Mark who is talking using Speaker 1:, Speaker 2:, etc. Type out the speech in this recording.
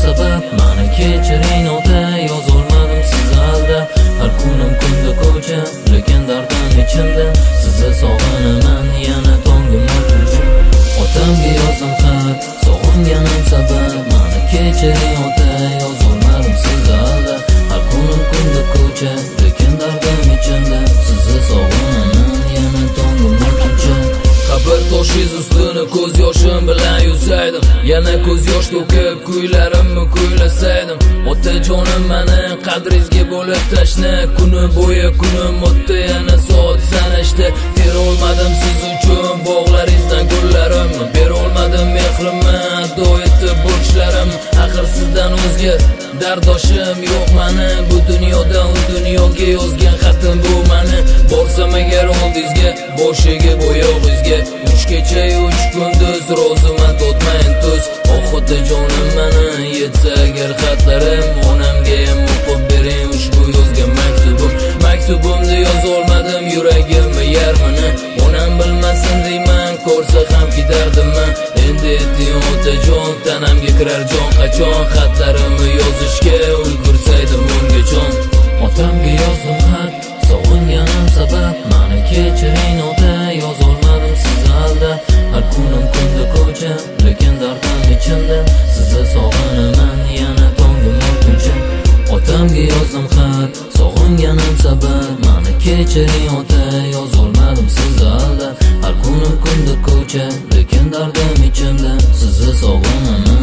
Speaker 1: sabab mani kechiring ota, yozolmadim siz alda. Har kunim kunda ko'cha, lekin dardim ichimda. Sizni sog'inaman yana tongim o'tib. Otamga yozdim xat, sog'inganim sabab mani kechiring ota, yozolmadim siz alda. Har kunim kunda ko'cha, lekin dardim ichimda. Sizni sog'inaman yana tongim o'tib. Qabr toshiz ustini ko'z yoshim bilan yuzaydim. Yana ko'z yosh to'kib kuylarimni kuylasaydim. Otajonim mani qadringizga bo'lib tashna. Kuni bo'yi kunim o'tdi, yana soat sanashdi. Berolmadim siz uchun bog'laringizdan gullarimni, berolmadim mehrimni, ado etib burchlarim. Axir sizdan o'zga dardoshim yo'q mani. Bu dunyodan u dunyoga yozgan xatim bu mani. Borsam agar oldingizga, boshiga bo'yog'ingizga, 3 kecha 3 kunduz roziman totmayin tuz. Otajonim mani yetsa agar xatlarim, onamga ham o'qib bering ushbu yozgan maktubim. Maktubimni yozolmadim yuragimni yarmini. Onam bilmasin deyman, ko'rsa ham ketardimman. Endi ayting otajon, tanamga kirar jon qachon. Xatlarimni yozishga ulgursaydim o'ngachon. Otamga yozdim xat, sog'inganim sabab mani kechiring ota, yozolmadim siz alda. Har kunim kunda ko'cha, lekin dardim ichimda. Sizni sog'inaman yana tongim o'tguncha. Otamga yozdim xat, sog'inganim sabab mani kechiring ota, yozolmadim siz alda. Har kunim kunda ko'cha, lekin dardim ichimda. Sizni sog'inaman